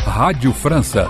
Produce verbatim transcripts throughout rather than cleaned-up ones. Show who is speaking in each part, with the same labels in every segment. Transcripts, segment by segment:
Speaker 1: Rádio França.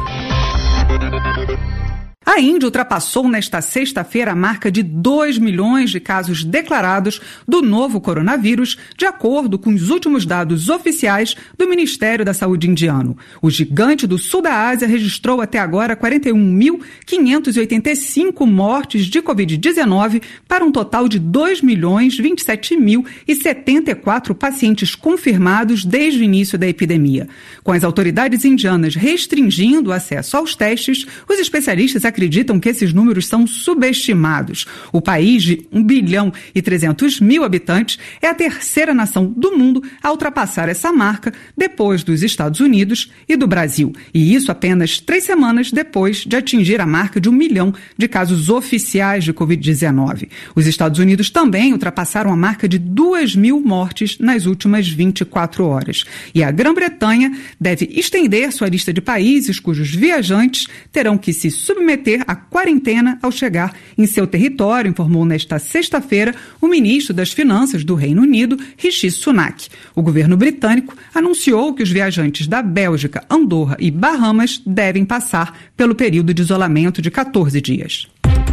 Speaker 2: A Índia ultrapassou nesta sexta-feira a marca de dois milhões de casos declarados do novo coronavírus, de acordo com os últimos dados oficiais do Ministério da Saúde indiano. O gigante do sul da Ásia registrou até agora quarenta e um mil quinhentas e oitenta e cinco mortes de covid dezenove para um total de dois milhões vinte e sete mil e setenta e quatro pacientes confirmados desde o início da epidemia. Com as autoridades indianas restringindo o acesso aos testes, os especialistas acreditam acreditam que esses números são subestimados. O país de um bilhão e trezentos mil habitantes é a terceira nação do mundo a ultrapassar essa marca depois dos Estados Unidos e do Brasil. E isso apenas três semanas depois de atingir a marca de um milhão de casos oficiais de covid dezenove. Os Estados Unidos também ultrapassaram a marca de duas mil mortes nas últimas vinte e quatro horas. E a Grã-Bretanha deve estender sua lista de países cujos viajantes terão que se submeter à quarentena ao chegar em seu território, informou nesta sexta-feira o ministro das Finanças do Reino Unido, Rishi Sunak. O governo britânico anunciou que os viajantes da Bélgica, Andorra e Bahamas devem passar pelo período de isolamento de quatorze dias.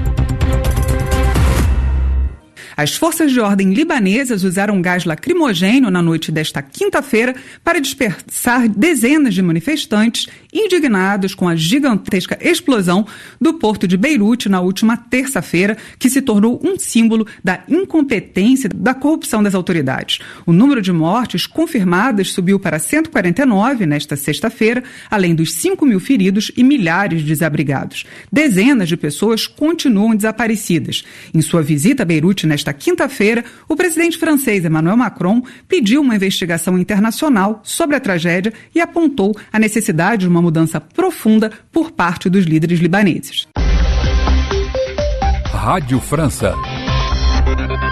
Speaker 2: As forças de ordem libanesas usaram gás lacrimogênio na noite desta quinta-feira para dispersar dezenas de manifestantes indignados com a gigantesca explosão do porto de Beirute na última terça-feira, que se tornou um símbolo da incompetência e da corrupção das autoridades. O número de mortes confirmadas subiu para cento e quarenta e nove nesta sexta-feira, além dos cinco mil feridos e milhares de desabrigados. Dezenas de pessoas continuam desaparecidas. Em sua visita a Beirute nesta Nesta quinta-feira, o presidente francês Emmanuel Macron pediu uma investigação internacional sobre a tragédia e apontou a necessidade de uma mudança profunda por parte dos líderes libaneses.
Speaker 1: Rádio França.